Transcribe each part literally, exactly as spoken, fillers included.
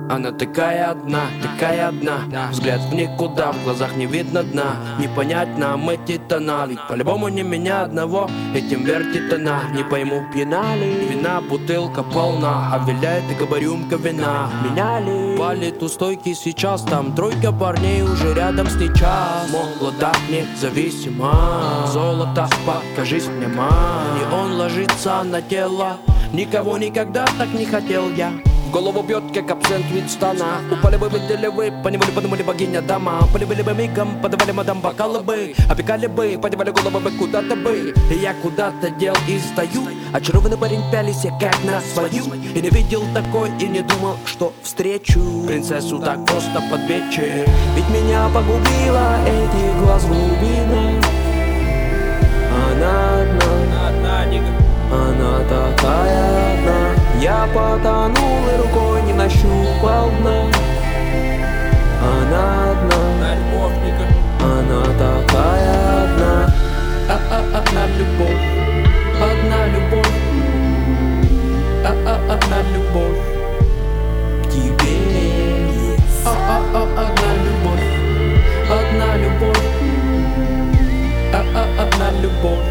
Она такая одна, такая одна. Взгляд в никуда, в глазах не видно дна. Не понять нам эти тона, ведь по-любому не меня одного этим вертит она. Не пойму, пьяна ли вина, бутылка полна, а виляет и рюмка вина. Меня ли палит у стойки сейчас, там тройка парней уже рядом с ней час. Молода, независима, золото, покажись мне, ма. И он ложится на тело, никого никогда так не хотел я. В голову бьет, как абсент вид стана. Упали бы, видели вы, поневоле подумали богиня дома. Полюбили бы мигом, подавали мадам бокалы бы. Опекали бы, подевали головы бы куда-то бы. И я куда-то дел и стою. Очарованный парень пялись я как на свою. И не видел такой, и не думал, что встречу принцессу так просто под вечер. Ведь меня погубила эти глаз глубина. Она одна, она такая одна. Я потонул и рукой не нащупал дна. Она одна, она такая одна. А-а-одна любовь, одна любовь. А-а-одна любовь к тебе. А-а-одна любовь, одна любовь. А-а-одна любовь.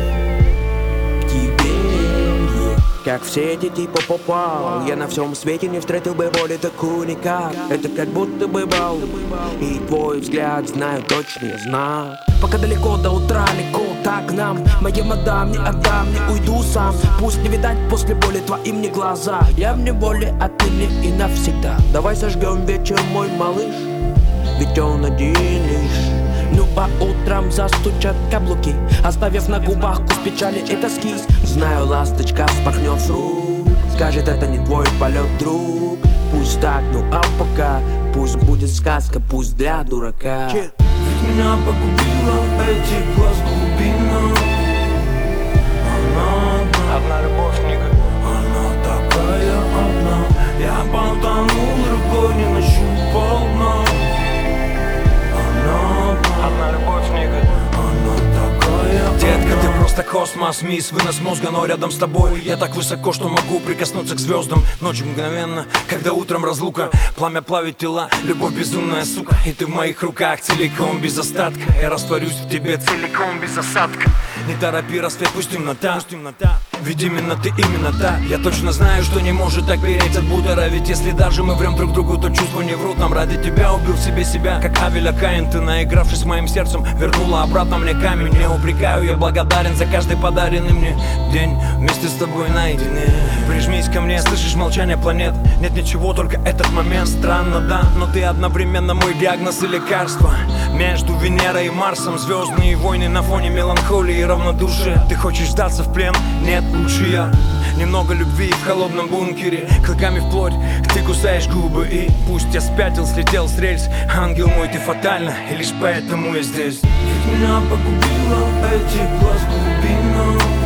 Как в сети типа попал, я на всем свете не встретил бы боли такую никак. Это как будто бы бал, и твой взгляд знаю точный знак. Пока далеко до утра, легко так нам. Моей мадам не отдам, не уйду сам. Пусть не видать после боли твоим не глаза. Я в неволе отныне и навсегда. Давай сожгем вечер, мой малыш, ведь он один лишь. Ну а утром застучат каблуки, оставив на губах вкус печали и тоски. Знаю, ласточка вспорхнет с рук, скажет, это не твой полет, друг. Пусть так, ну а пока пусть будет сказка, пусть для дурака. Ведь меня погубила эти глаз глубина. Она одна, одна любовь, Ника. она такая одна. Я потонул, рукой не нащупал дна. Одна любовь, Ника. Она такая. Детка, ты просто космос, мисс, вынос мозга, но рядом с тобой я так высоко, что могу прикоснуться к звездам. Ночью мгновенно, когда утром разлука, пламя плавит тела, любовь безумная, сука. И ты в моих руках целиком, без остатка. Я растворюсь в тебе целиком, без осадка. Не торопи рассвет, пусть темнота, пусть темнота. Ведь именно ты, именно та. Я точно знаю, что не может так переть от бутера. Ведь если даже мы врем друг другу, то чувства не врут нам. Ради тебя убил себе себя, как Авеля Каин. Ты, наигравшись моим сердцем, вернула обратно мне камень. Не упрекаю, я благодарен за каждый подаренный мне день вместе с тобой наедине. Прижмись ко мне, слышишь молчание планет. Нет ничего, только этот момент. Странно, да, но ты одновременно мой диагноз и лекарство. Между Венерой и Марсом звездные войны на фоне меланхолии и равнодушия. Ты хочешь сдаться в плен? Нет, лучше я. Немного любви в холодном бункере, клыками вплоть, ты кусаешь губы. И пусть я спятил, слетел с рельс, ангел мой, ты фатально, и лишь поэтому я здесь. Ведь меня погубила эти глаз глубина.